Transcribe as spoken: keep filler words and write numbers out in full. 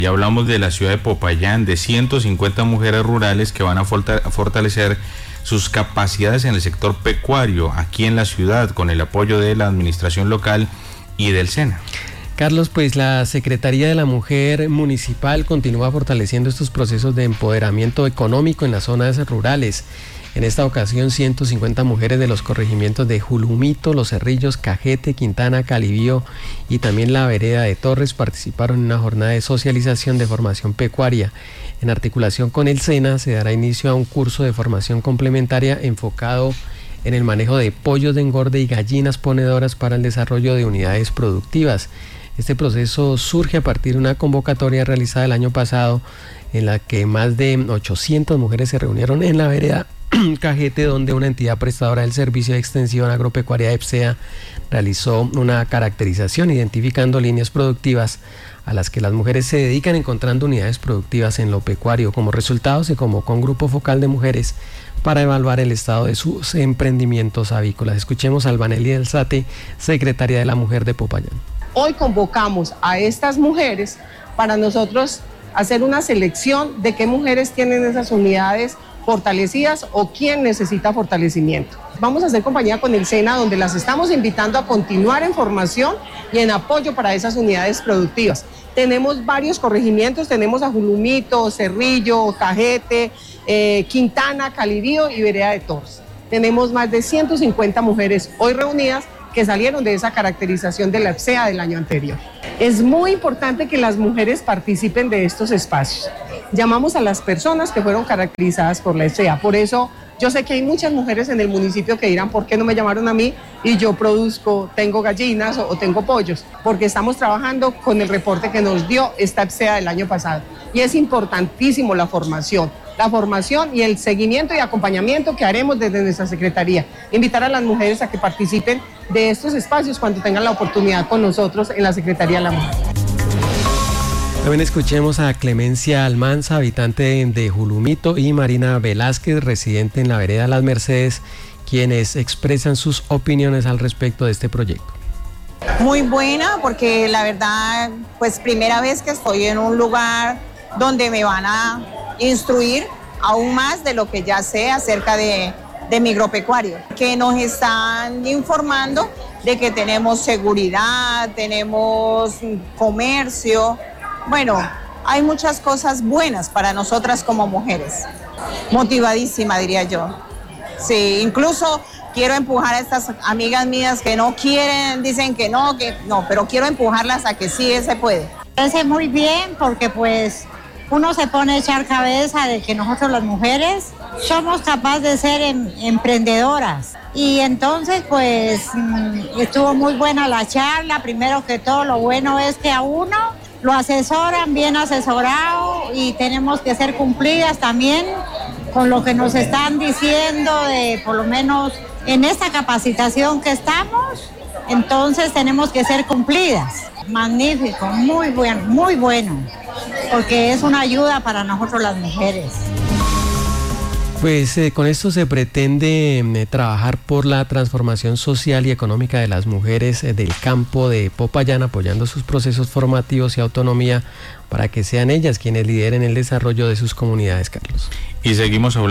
Ya hablamos de la ciudad de Popayán, de ciento cincuenta mujeres rurales que van a fortalecer sus capacidades en el sector pecuario aquí en la ciudad con el apoyo de la administración local y del SENA. Carlos, pues la Secretaría de la Mujer Municipal continúa fortaleciendo estos procesos de empoderamiento económico en las zonas rurales. En esta ocasión, ciento cincuenta mujeres de los corregimientos de Julumito, Los Cerrillos, Cajete, Quintana, Calibío y también la vereda de Torres participaron en una jornada de socialización de formación pecuaria. En articulación con el SENA se dará inicio a un curso de formación complementaria enfocado en el manejo de pollos de engorde y gallinas ponedoras para el desarrollo de unidades productivas. Este proceso surge a partir de una convocatoria realizada el año pasado en la que más de ochocientas mujeres se reunieron en la vereda Cajete, donde una entidad prestadora del Servicio de Extensión Agropecuaria EPSEA realizó una caracterización identificando líneas productivas a las que las mujeres se dedican, encontrando unidades productivas en lo pecuario. Como resultado se convocó un grupo focal de mujeres para evaluar el estado de sus emprendimientos avícolas. Escuchemos a Albanelli Alzate, secretaria de la Mujer de Popayán. Hoy convocamos a estas mujeres para nosotros hacer una selección de qué mujeres tienen esas unidades fortalecidas o quién necesita fortalecimiento. Vamos a hacer compañía con el SENA, donde las estamos invitando a continuar en formación y en apoyo para esas unidades productivas. Tenemos varios corregimientos, tenemos a Julumito, Cerrillo, Cajete, eh, Quintana, Calibío y vereda de Torres. Tenemos más de ciento cincuenta mujeres hoy reunidas que salieron de esa caracterización de la EPSEA del año anterior. Es muy importante que las mujeres participen de estos espacios. Llamamos a las personas que fueron caracterizadas por la EPSEA. Por eso yo sé que hay muchas mujeres en el municipio que dirán, ¿por qué no me llamaron a mí? Y yo produzco, tengo gallinas o, o tengo pollos, porque estamos trabajando con el reporte que nos dio esta EPSEA del año pasado. Y es importantísimo la formación. La formación y el seguimiento y acompañamiento que haremos desde nuestra Secretaría. Invitar a las mujeres a que participen de estos espacios cuando tengan la oportunidad con nosotros en la Secretaría de la Mujer. También escuchemos a Clemencia Almanza, habitante de Julumito, y Marina Velázquez, residente en la vereda Las Mercedes, quienes expresan sus opiniones al respecto de este proyecto. Muy buena, porque la verdad, pues primera vez que estoy en un lugar donde me van a instruir aún más de lo que ya sé acerca de, de migropecuario, que nos están informando de que tenemos seguridad, tenemos comercio. Bueno, hay muchas cosas buenas para nosotras como mujeres. Motivadísima, diría yo. Sí, incluso quiero empujar a estas amigas mías que no quieren, dicen que no, que no, pero quiero empujarlas a que sí se puede. Parece muy bien porque pues uno se pone a echar cabeza de que nosotros las mujeres somos capaces de ser em, emprendedoras. Y entonces pues estuvo muy buena la charla. Primero que todo, lo bueno es que a uno lo asesoran bien asesorado y tenemos que ser cumplidas también con lo que nos están diciendo, de por lo menos en esta capacitación que estamos. Entonces tenemos que ser cumplidas. Magnífico, muy bueno, muy bueno, porque es una ayuda para nosotros las mujeres. Pues eh, con esto se pretende eh, trabajar por la transformación social y económica de las mujeres eh, del campo de Popayán, apoyando sus procesos formativos y autonomía para que sean ellas quienes lideren el desarrollo de sus comunidades, Carlos. Y seguimos hablando.